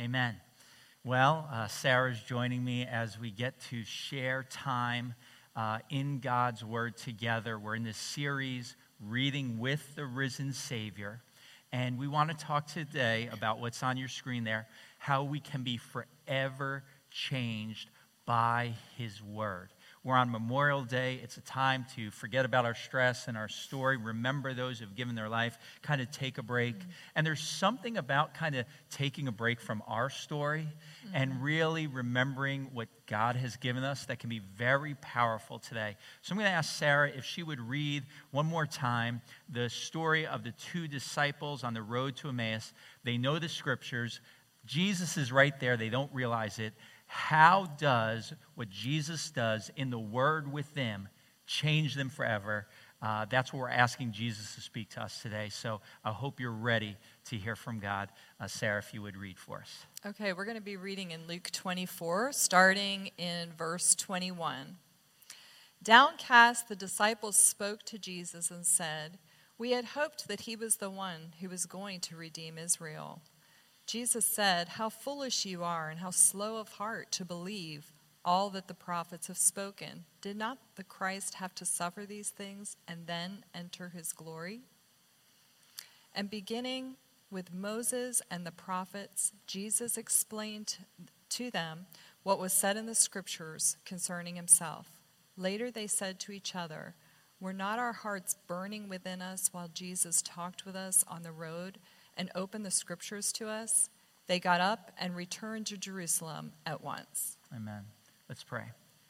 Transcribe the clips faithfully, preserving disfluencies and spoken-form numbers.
Amen. Well, uh, Sarah's joining me as we get to share time uh, in God's Word together. We're in this series, Reading with the Risen Savior. And we want to talk today about what's on your screen there, how we can be forever changed by His Word. We're on Memorial Day. It's a time to forget about our stress and our story, remember those who have given their life, kind of take a break. Mm-hmm. And there's something about kind of taking a break from our story mm-hmm. and really remembering what God has given us that can be very powerful today. So I'm going to ask Sarah if she would read one more time the story of the two disciples on the road to Emmaus. They know the scriptures. Jesus is right there. They don't realize it. How does what Jesus does in the Word with them change them forever? Uh, that's what we're asking Jesus to speak to us today. So I hope you're ready to hear from God. Uh, Sarah, if you would read for us. Okay, we're going to be reading in Luke twenty-four, starting in verse twenty-one. Downcast, the disciples spoke to Jesus and said, "We had hoped that he was the one who was going to redeem Israel." Jesus said, "How foolish you are and how slow of heart to believe all that the prophets have spoken. Did not the Christ have to suffer these things and then enter his glory?" And beginning with Moses and the prophets, Jesus explained to them what was said in the scriptures concerning himself. Later they said to each other, "Were not our hearts burning within us while Jesus talked with us on the road and opened the scriptures to us?" They got up and returned to Jerusalem at once. Amen. Let's pray.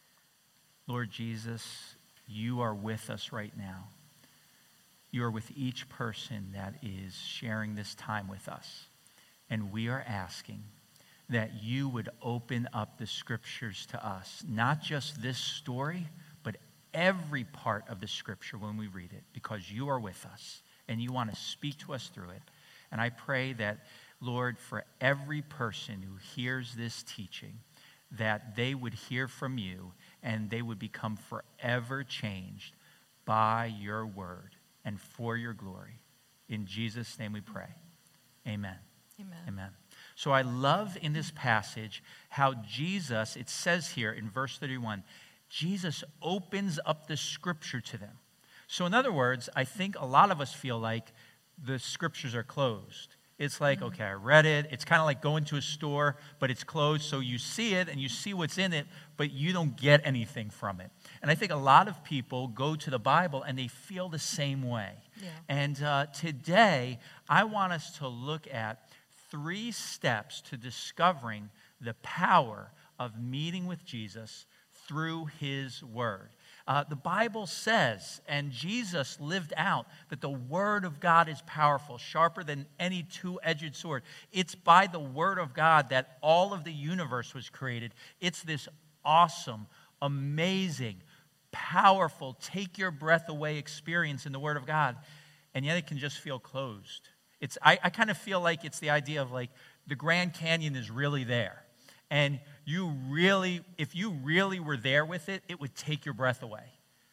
Lord Jesus, you are with us right now. You are with each person that is sharing this time with us. And we are asking that you would open up the scriptures to us, not just this story, but every part of the scripture when we read it, because you are with us and you want to speak to us through it. And I pray that, Lord, for every person who hears this teaching, that they would hear from you and they would become forever changed by your word and for your glory. In Jesus' name we pray. Amen. Amen. Amen. So I love in this passage how Jesus, it says here in verse thirty-one, Jesus opens up the scripture to them. So in other words, I think a lot of us feel like the scriptures are closed. It's like, mm-hmm. okay, I read it. It's kind of like going to a store, but it's closed. So you see it and you see what's in it, but you don't get anything from it. And I think a lot of people go to the Bible and they feel the same way. Yeah. And uh, today, I want us to look at three steps to discovering the power of meeting with Jesus through his word. Uh, the Bible says, and Jesus lived out, that the Word of God is powerful, sharper than any two-edged sword. It's by the Word of God that all of the universe was created. It's this awesome, amazing, powerful, take-your-breath-away experience in the Word of God, and yet it can just feel closed. It's I, I kind of feel like it's the idea of like the Grand Canyon is really there. And you really, if you really were there with it, it would take your breath away.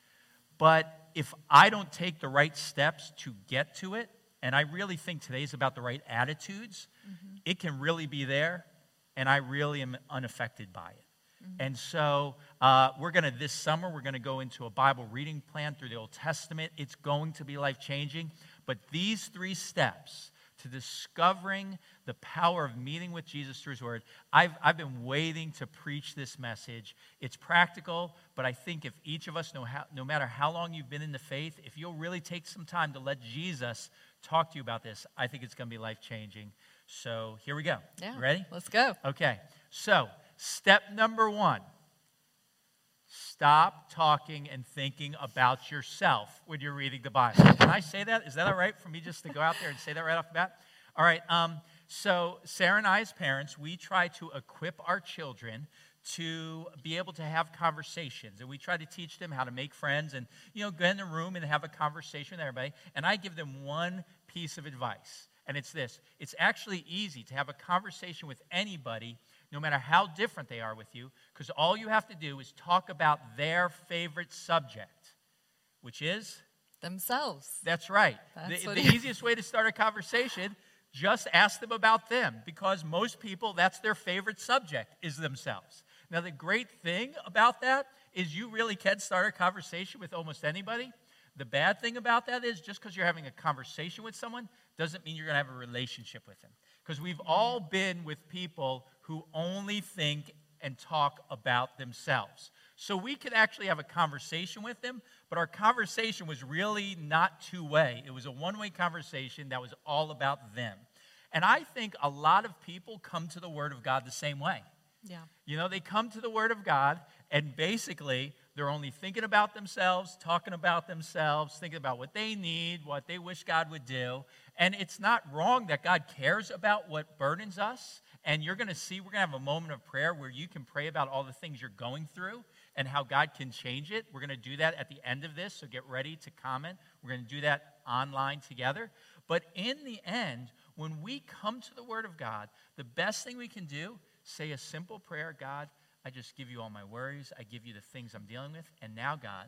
But if I don't take the right steps to get to it, and I really think today's about the right attitudes, mm-hmm. it can really be there, and I really am unaffected by it. Mm-hmm. And so uh, we're going to, this summer, we're going to go into a Bible reading plan through the Old Testament. It's going to be life-changing. But these three steps to discovering the power of meeting with Jesus through his word. I've, I've been waiting to preach this message. It's practical, but I think if each of us, know how, no matter how long you've been in the faith, if you'll really take some time to let Jesus talk to you about this, I think it's going to be life-changing. So here we go. Yeah, you ready? Let's go. Okay. So step number one. Stop talking and thinking about yourself when you're reading the Bible. Can I say that? Is that all right for me just to go out there and say that right off the bat? All right. Um, so Sarah and I as parents, we try to equip our children to be able to have conversations. And we try to teach them how to make friends and, you know, go in the room and have a conversation with everybody. And I give them one piece of advice. And it's this. It's actually easy to have a conversation with anybody, no matter how different they are with you, because all you have to do is talk about their favorite subject, which is? Themselves. That's right. That's the what the he... easiest way to start a conversation, just ask them about them, because most people, that's their favorite subject, is themselves. Now, the great thing about that is you really can start a conversation with almost anybody. The bad thing about that is just because you're having a conversation with someone doesn't mean you're going to have a relationship with them. Because we've all been with people who only think and talk about themselves. So we could actually have a conversation with them, but our conversation was really not two-way. It was a one-way conversation that was all about them. And I think a lot of people come to the Word of God the same way. Yeah. You know, they come to the Word of God, and basically they're only thinking about themselves, talking about themselves, thinking about what they need, what they wish God would do. And it's not wrong that God cares about what burdens us. And you're going to see, we're going to have a moment of prayer where you can pray about all the things you're going through and how God can change it. We're going to do that at the end of this, so get ready to comment. We're going to do that online together. But in the end, when we come to the Word of God, the best thing we can do, say a simple prayer. God, I just give you all my worries. I give you the things I'm dealing with. And now, God,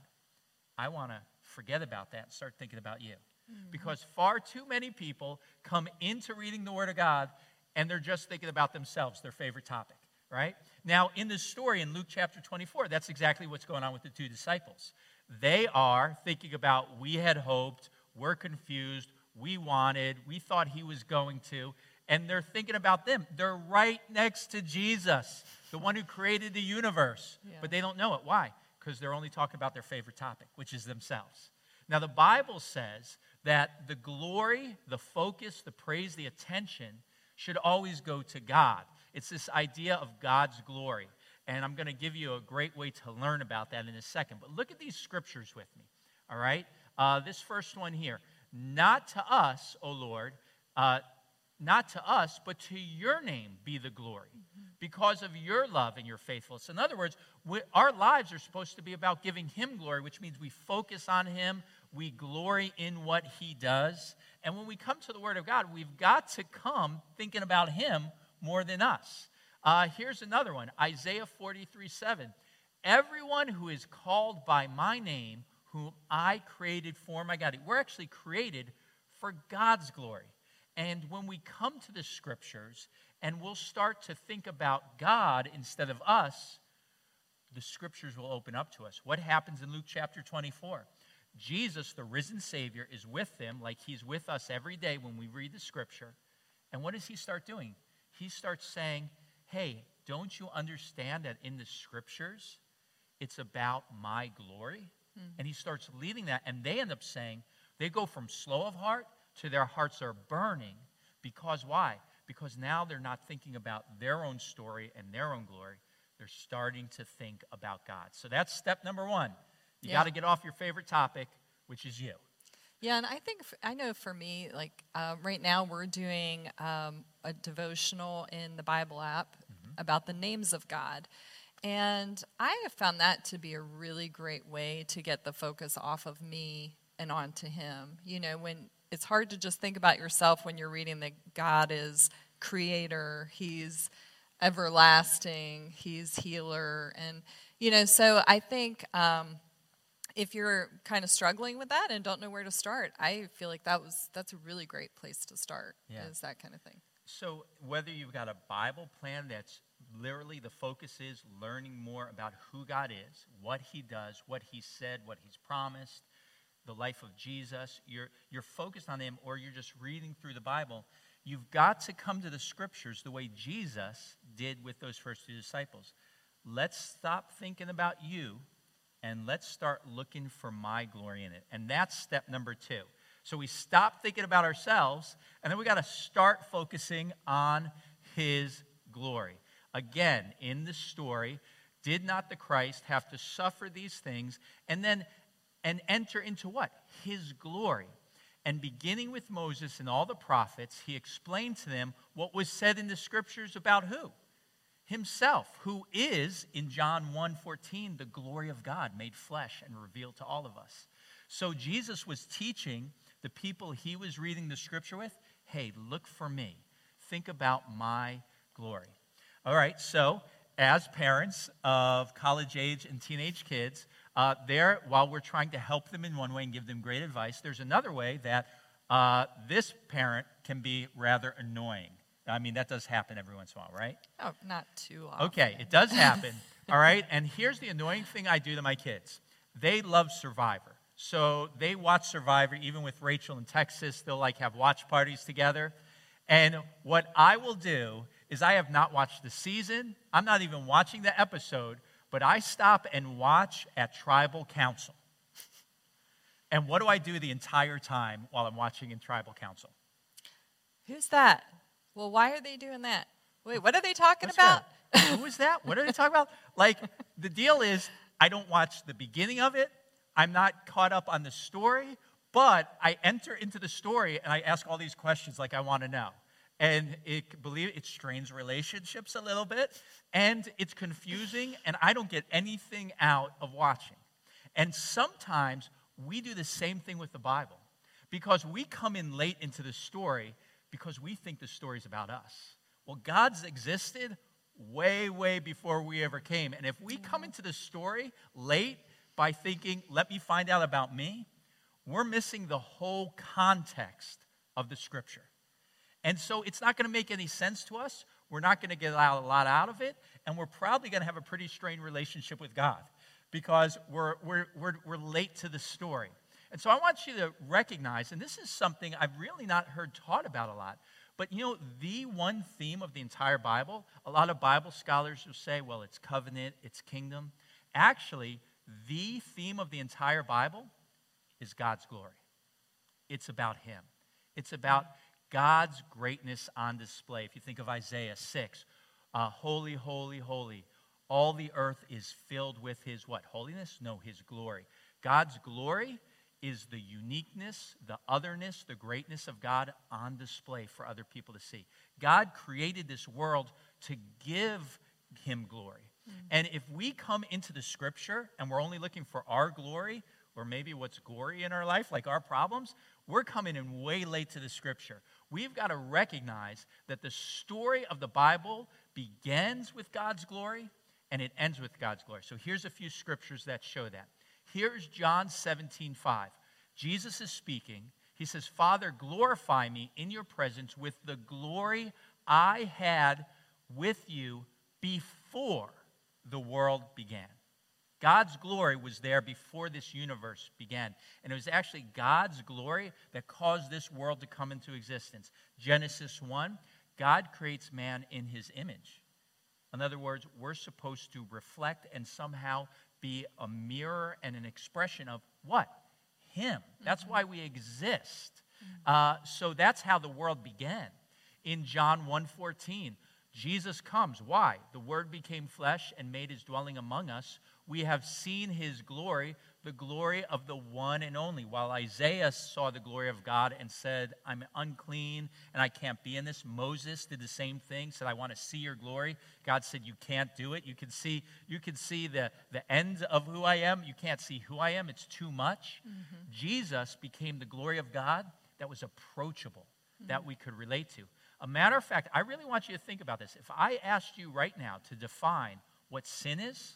I want to forget about that and start thinking about you. Mm-hmm. Because far too many people come into reading the Word of God and they're just thinking about themselves, their favorite topic, right? Now, in this story in Luke chapter twenty-four, that's exactly what's going on with the two disciples. They are thinking about, we had hoped, we're confused, we wanted, we thought he was going to, and they're thinking about them. They're right next to Jesus, the one who created the universe, yeah. But they don't know it. Why? Because they're only talking about their favorite topic, which is themselves. Now, the Bible says that the glory, the focus, the praise, the attention should always go to God. It's this idea of God's glory. And I'm going to give you a great way to learn about that in a second. But look at these scriptures with me, all right? Uh, this first one here. Not to us, O Lord, uh, not to us, but to your name be the glory, mm-hmm. because of your love and your faithfulness. In other words, we, our lives are supposed to be about giving him glory, which means we focus on him, we glory in what he does. And when we come to the Word of God, we've got to come thinking about him more than us. Uh, here's another one, Isaiah forty-three seven. Everyone who is called by my name, whom I created for my God. We're actually created for God's glory. And when we come to the scriptures and we'll start to think about God instead of us, the scriptures will open up to us. What happens in Luke chapter twenty-four? Jesus, the risen Savior, is with them like he's with us every day when we read the scripture. And what does he start doing? He starts saying, hey, don't you understand that in the scriptures, it's about my glory? Mm-hmm. And he starts leading that, and they end up saying, they go from slow of heart to their hearts are burning. Because why? Because now they're not thinking about their own story and their own glory. They're starting to think about God. So that's step number one. You yeah. got to get off your favorite topic, which is you. Yeah, and I think, I know for me, like uh, right now we're doing um, a devotional in the Bible app mm-hmm. about the names of God. And I have found that to be a really great way to get the focus off of me and onto him. You know, when it's hard to just think about yourself when you're reading that God is creator, he's everlasting, he's healer. And, you know, so I think um, if you're kind of struggling with that and don't know where to start, I feel like that was that's a really great place to start, yeah. is that kind of thing. So whether you've got a Bible plan that's literally the focus is learning more about who God is, what he does, what he said, what he's promised, the life of Jesus, you're, you're focused on him, or you're just reading through the Bible, you've got to come to the scriptures the way Jesus did with those first two disciples. Let's stop thinking about you, and let's start looking for my glory in it. And that's step number two. So we stop thinking about ourselves, and then we got to start focusing on his glory. Again, in the story, did not the Christ have to suffer these things and then and enter into what? His glory. And beginning with Moses and all the prophets, he explained to them what was said in the scriptures about who? Himself, who is, in John one fourteen, the glory of God made flesh and revealed to all of us. So Jesus was teaching the people he was reading the scripture with, hey, look for me. Think about my glory. All right, so as parents of college age and teenage kids, uh, there, while we're trying to help them in one way and give them great advice, there's another way that Uh, this parent can be rather annoying. I mean, that does happen every once in a while, right? Oh, not too often. Okay, it does happen, all right? And here's the annoying thing I do to my kids. They love Survivor. So they watch Survivor, even with Rachel in Texas. They'll, like, have watch parties together. And what I will do is I have not watched the season. I'm not even watching the episode, but I stop and watch at tribal council. And what do I do the entire time while I'm watching in tribal council? Who's that? Well, why are they doing that? Wait, what are they talking What's about? that? Who is that? What are they talking about? Like, the deal is, I don't watch the beginning of it. I'm not caught up on the story, but I enter into the story and I ask all these questions like I want to know. And it, believe it, it strains relationships a little bit, and it's confusing, and I don't get anything out of watching. And sometimes we do the same thing with the Bible, because we come in late into the story because we think the story's about us. Well, God's existed way, way before we ever came. And if we come into the story late by thinking, let me find out about me, we're missing the whole context of the Scripture. And so it's not going to make any sense to us. We're not going to get a lot out of it. And we're probably going to have a pretty strained relationship with God because we're, we're, we're, we're late to the story. And so I want you to recognize, and this is something I've really not heard taught about a lot, but you know, the one theme of the entire Bible, a lot of Bible scholars will say, well, it's covenant, it's kingdom. Actually, the theme of the entire Bible is God's glory. It's about Him. It's about God's greatness on display. If you think of Isaiah six, uh, holy, holy, holy. All the earth is filled with His what? Holiness? No, His glory. God's glory is the uniqueness, the otherness, the greatness of God on display for other people to see. God created this world to give Him glory. Mm-hmm. And if we come into the Scripture and we're only looking for our glory, or maybe what's gory in our life, like our problems, we're coming in way late to the Scripture. We've got to recognize that the story of the Bible begins with God's glory and it ends with God's glory. So here's a few scriptures that show that. Here's John seventeen five. Jesus is speaking. He says, Father, glorify me in your presence with the glory I had with you before the world began. God's glory was there before this universe began. And it was actually God's glory that caused this world to come into existence. Genesis one, God creates man in His image. In other words, we're supposed to reflect and somehow be a mirror and an expression of what? Him. That's why we exist. Uh, so that's how the world began. In John one fourteen, Jesus comes. Why? The Word became flesh and made His dwelling among us. We have seen His glory, the glory of the one and only. While Isaiah saw the glory of God and said, I'm unclean and I can't be in this, Moses did the same thing, said, I want to see your glory. God said, you can't do it. You can see, you can see the, the end of who I am. You can't see who I am. It's too much. Mm-hmm. Jesus became the glory of God that was approachable, mm-hmm. that we could relate to. A matter of fact, I really want you to think about this. If I asked you right now to define what sin is,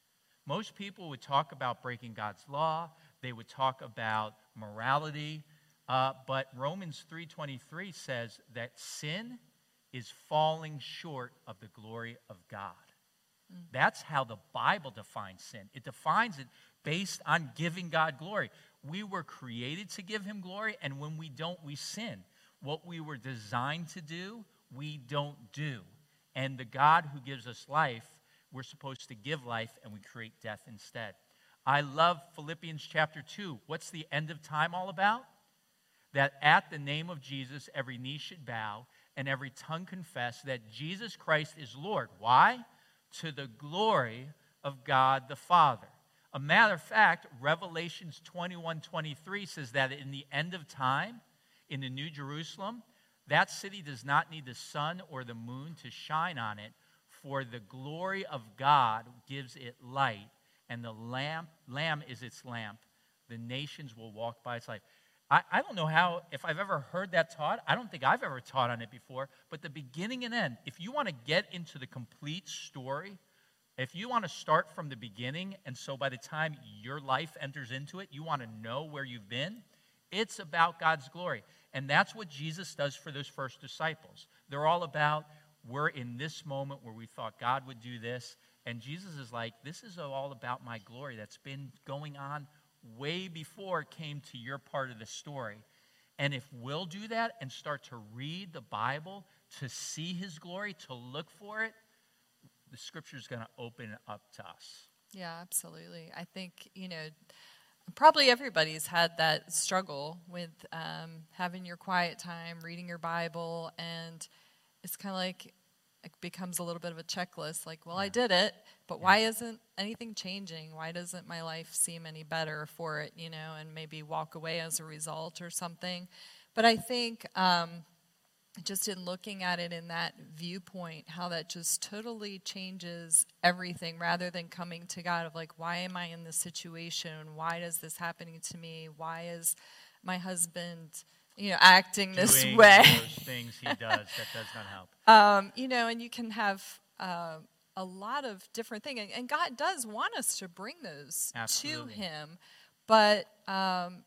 most people would talk about breaking God's law. They would talk about morality. Uh, but Romans three twenty-three says that sin is falling short of the glory of God. Mm. That's how the Bible defines sin. It defines it based on giving God glory. We were created to give Him glory, and when we don't, we sin. What we were designed to do, we don't do. And the God who gives us life, we're supposed to give life, and we create death instead. I love Philippians chapter two. What's the end of time all about? That at the name of Jesus, every knee should bow, and every tongue confess that Jesus Christ is Lord. Why? To the glory of God the Father. A matter of fact, Revelations twenty-one twenty-three says that in the end of time, in the New Jerusalem, that city does not need the sun or the moon to shine on it, for the glory of God gives it light, and the lamp, lamb is its lamp. The nations will walk by its light. I, I don't know how, if I've ever heard that taught. I don't think I've ever taught on it before. But the beginning and end, if you want to get into the complete story, if you want to start from the beginning, and so by the time your life enters into it, you want to know where you've been, it's about God's glory. And that's what Jesus does for those first disciples. They're all about, we're in this moment where we thought God would do this. And Jesus is like, this is all about my glory that's been going on way before it came to your part of the story. And if we'll do that and start to read the Bible, to see his glory, to look for it, the scripture is going to open it up to us. Yeah, absolutely. I think, you know, probably everybody's had that struggle with um, having your quiet time, reading your Bible, and it's kind of like it becomes a little bit of a checklist. Like, well, Yeah. I did it, but Yeah. why isn't anything changing? Why doesn't my life seem any better for it, you know, and maybe walk away as a result or something? But I think um, just in looking at it in that viewpoint, how that just totally changes everything rather than coming to God of like, why am I in this situation? Why is this happening to me? Why is my husband, you know, acting this Doing way? those things he does, that does not help. Um, you know, and you can have uh, a lot of different things. And, and God does want us to bring those Absolutely. to him. But um,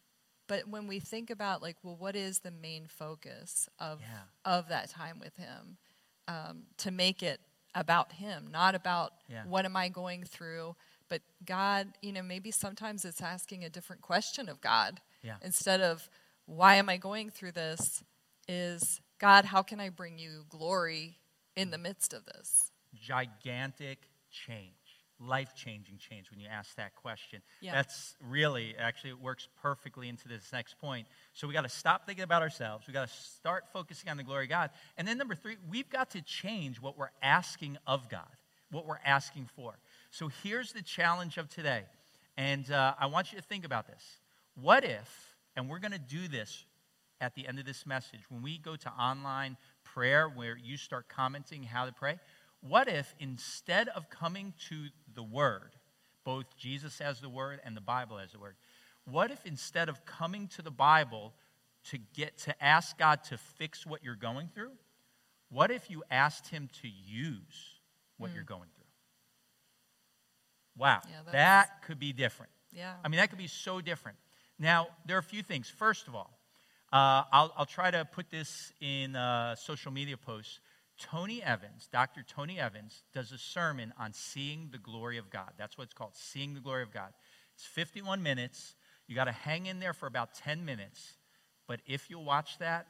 but when we think about, like, well, what is the main focus of, Yeah. of that time with him? Um, to make it about him, not about Yeah. what am I going through. But God, you know, maybe sometimes it's asking a different question of God. Yeah. Instead of, why am I going through this, is, God, how can I bring you glory in the midst of this? Gigantic change, life-changing change when you ask that question. Yeah. That's really, actually, it works perfectly into this next point. So we got to stop thinking about ourselves. We got to start focusing on the glory of God. And then number three, we've got to change what we're asking of God, what we're asking for. So here's the challenge of today. And uh, I want you to think about this. What if, and we're going to do this at the end of this message, when we go to online prayer where you start commenting how to pray, what if instead of coming to the Word, both Jesus as the Word and the Bible as the Word, what if instead of coming to the Bible to get to ask God to fix what you're going through, what if you asked him to use what Mm. you're going through? Wow, Yeah, that's- that could be different. Yeah. I mean, that could be so different. Now, there are a few things. First of all, uh, I'll, I'll try to put this in uh, social media posts. Tony Evans, Doctor Tony Evans, does a sermon on seeing the glory of God. That's what it's called, seeing the glory of God. It's fifty-one minutes. You got to hang in there for about ten minutes. But if you watch that,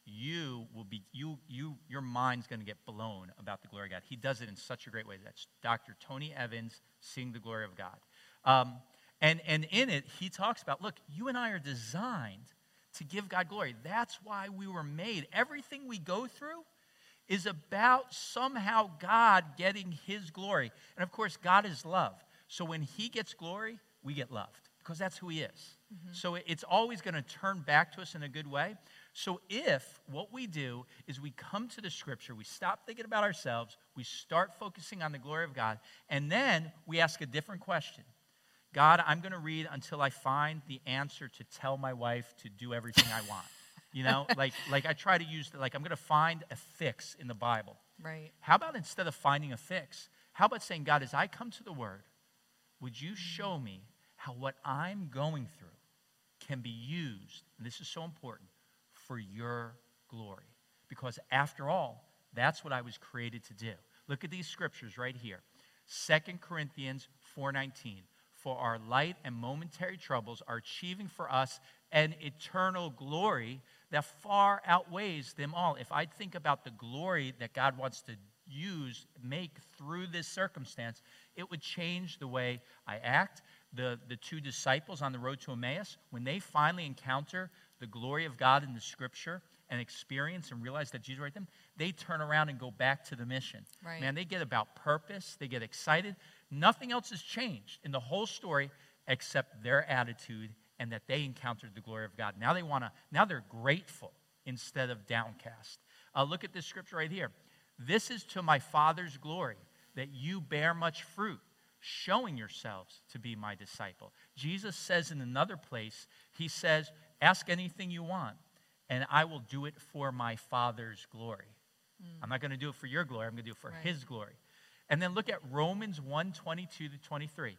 you will be you you your mind's going to get blown about the glory of God. He does it in such a great way. That's Doctor Tony Evans, seeing the glory of God. Um, and and in it, he talks about, look, you and I are designed to give God glory. That's why we were made. Everything we go through is about somehow God getting his glory. And of course, God is love. So when he gets glory, we get loved because that's who he is. Mm-hmm. So it's always going to turn back to us in a good way. So if what we do is we come to the scripture, we stop thinking about ourselves, we start focusing on the glory of God, and then we ask a different question. God, I'm going to read until I find the answer to tell my wife to do everything I want. You know, like like I try to use, the, like I'm going to find a fix in the Bible. Right. How about instead of finding a fix, how about saying, God, as I come to the Word, would you show me how what I'm going through can be used, and this is so important, for your glory? Because after all, that's what I was created to do. Look at these scriptures right here. Second Corinthians four nineteen. For our light and momentary troubles are achieving for us an eternal glory that far outweighs them all. If I think about the glory that God wants to use, make through this circumstance, it would change the way I act. The, the two disciples on the road to Emmaus, when they finally encounter the glory of God in the scripture and experience and realize that Jesus is with them, they turn around and go back to the mission. Right. Man, they get about purpose. They get excited. Nothing else has changed in the whole story except their attitude and that they encountered the glory of God. Now they want to, now they're grateful instead of downcast. Uh, look at this scripture right here. This is to my Father's glory, that you bear much fruit, showing yourselves to be my disciple. Jesus says in another place, he says, ask anything you want, and I will do it for my Father's glory. Mm. I'm not going to do it for your glory. I'm going to do it for right. his glory. And then look at Romans one twenty-two to twenty-three.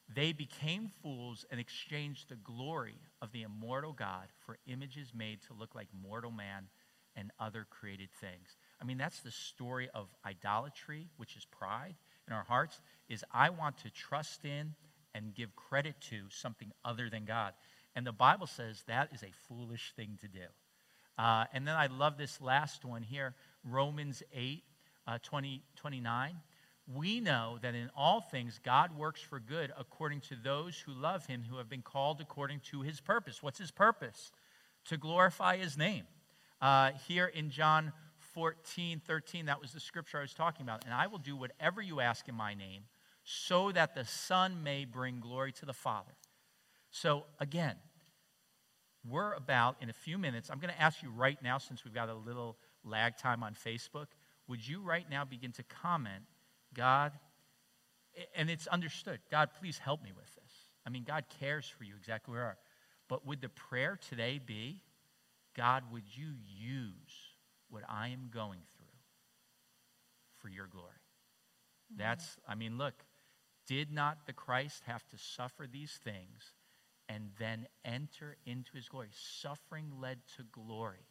They became fools and exchanged the glory of the immortal God for images made to look like mortal man and other created things. I mean, that's the story of idolatry, which is pride in our hearts, is I want to trust in and give credit to something other than God. And the Bible says that is a foolish thing to do. Uh, and then I love this last one here, Romans eight, uh, twenty, twenty-nine. We know that in all things God works for good according to those who love him, who have been called according to his purpose. What's his purpose? To glorify his name. Uh, here in John fourteen, thirteen, that was the scripture I was talking about. And I will do whatever you ask in my name, so that the Son may bring glory to the Father. So again, we're about, in a few minutes, I'm going to ask you right now, since we've got a little lag time on Facebook, would you right now begin to comment, God, and it's understood, God, please help me with this. I mean, God cares for you exactly where you are. But would the prayer today be, God, would you use what I am going through for your glory? Mm-hmm. That's, I mean, look, did not the Christ have to suffer these things and then enter into his glory? Suffering led to glory.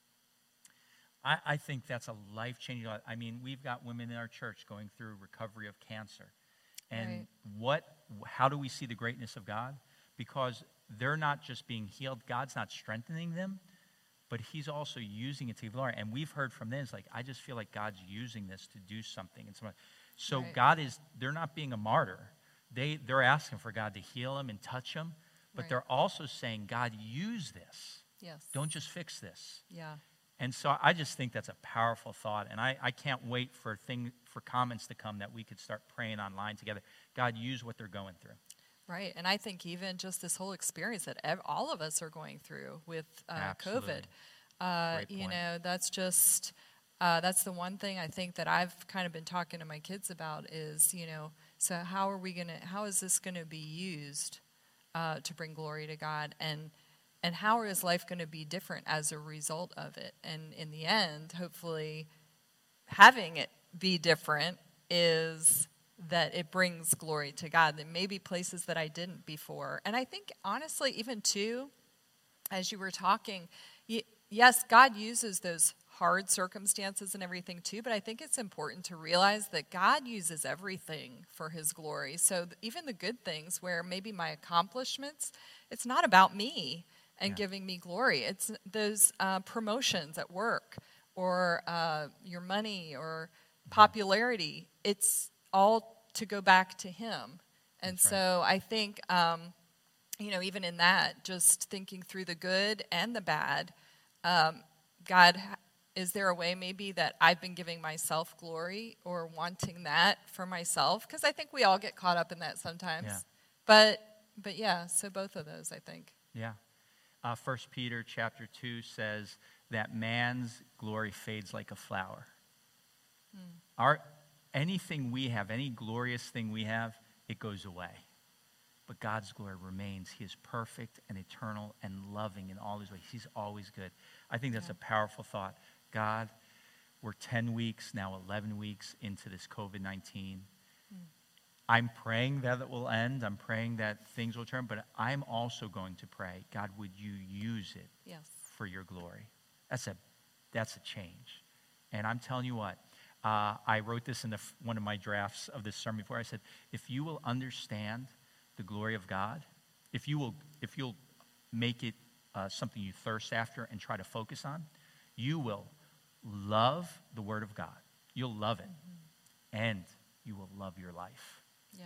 I, I think that's a life-changing. I mean, we've got women in our church going through recovery of cancer. And right. what? How do we see the greatness of God? Because they're not just being healed. God's not strengthening them, but he's also using it to give glory. And we've heard from them, it's like, I just feel like God's using this to do something. And so, so right. God is, they're not being a martyr. They, they're asking for God to heal them and touch them. But right. they're also saying, God, use this. Yes. Don't just fix this. Yeah. And so I just think that's a powerful thought. And I, I can't wait for thing, for comments to come that we could start praying online together. God, use what they're going through. Right. And I think even just this whole experience that ev- all of us are going through with uh, COVID, uh, you know, that's just, uh, that's the one thing I think that I've kind of been talking to my kids about is, you know, so how are we going to, how is this going to be used uh, to bring glory to God? And And how is life going to be different as a result of it? And in the end, hopefully, having it be different is that it brings glory to God. There may be places that I didn't before. And I think, honestly, even too, as you were talking, yes, God uses those hard circumstances and everything too, but I think it's important to realize that God uses everything for his glory. So even the good things where maybe my accomplishments, it's not about me and yeah. giving me glory. It's those uh, promotions at work or uh, your money or popularity. It's all to go back to him. And That's so right. I think, um, you know, even in that, just thinking through the good and the bad, um, God, is there a way maybe that I've been giving myself glory or wanting that for myself? Because I think we all get caught up in that sometimes. Yeah. But, but yeah, so both of those, I think. Yeah. Uh, First Peter chapter two says that man's glory fades like a flower. Hmm. Our anything we have, any glorious thing we have, it goes away. But God's glory remains. He is perfect and eternal and loving in all his ways. He's always good. I think that's yeah. a powerful thought. God, we're ten weeks, now eleven weeks into this covid nineteen. Hmm. I'm praying that it will end. I'm praying that things will turn. But I'm also going to pray, God, would you use it yes. for your glory? That's a, that's a change. And I'm telling you what, uh, I wrote this in the, one of my drafts of this sermon before. I said, if you will understand the glory of God, if you will, if you'll make it uh, something you thirst after and try to focus on, you will love the Word of God. You'll love it. Mm-hmm. And you will love your life. Yeah.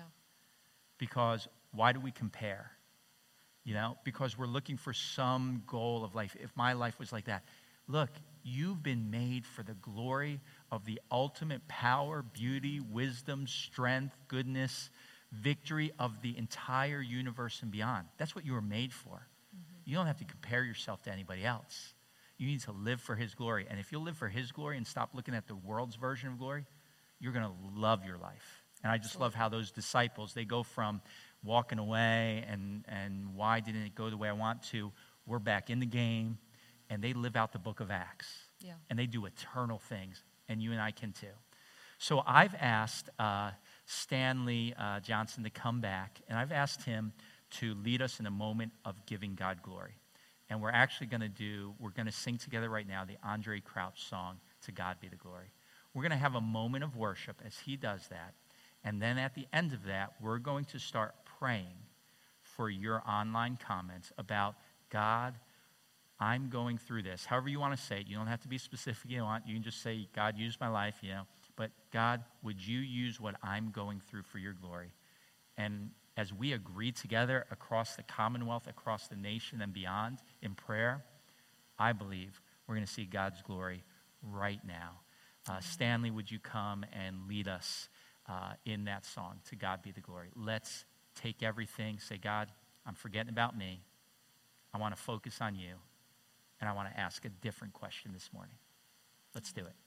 Because why do we compare? You know, because we're looking for some goal of life. If my life was like that, look, you've been made for the glory of the ultimate power, beauty, wisdom, strength, goodness, victory of the entire universe and beyond. That's what you were made for. Mm-hmm. You don't have to compare yourself to anybody else. You need to live for his glory. And if you'll live for his glory and stop looking at the world's version of glory, you're going to love your life. And I just Absolutely. Love how those disciples, they go from walking away and, and why didn't it go the way I want to, we're back in the game, and they live out the book of Acts. Yeah. And they do eternal things, and you and I can too. So I've asked uh, Stanley uh, Johnson to come back, and I've asked him to lead us in a moment of giving God glory. And we're actually going to do, we're going to sing together right now the Andre Crouch song, To God Be the Glory. We're going to have a moment of worship as he does that. And then at the end of that, we're going to start praying for your online comments about, God, I'm going through this. However you want to say it. You don't have to be specific. You want. You can just say, God, use my life, you know. But God, would you use what I'm going through for your glory? And as we agree together across the Commonwealth, across the nation and beyond in prayer, I believe we're going to see God's glory right now. Uh, Stanley, would you come and lead us uh, in that song, To God Be the Glory? Let's take everything, say, God, I'm forgetting about me. I want to focus on you, and I want to ask a different question this morning. Let's do it.